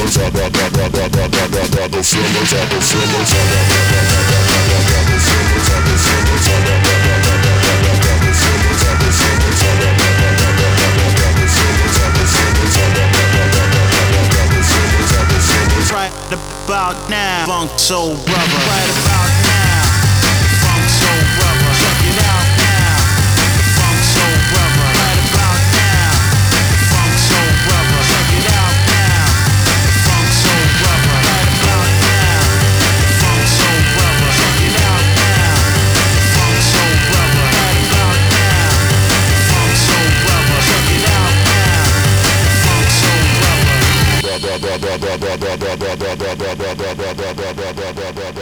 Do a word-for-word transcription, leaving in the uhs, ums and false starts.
About now, funk soul brother. Right about now, funk soul brother. Check it out now, funk soul brother. Right about now, funk soul brother. Check it out now, funk soul brother. Right about now, funk soul brother. Check it out now, funk soul brother. Right about now, funk soul brother. Check it out now, funk soul brother.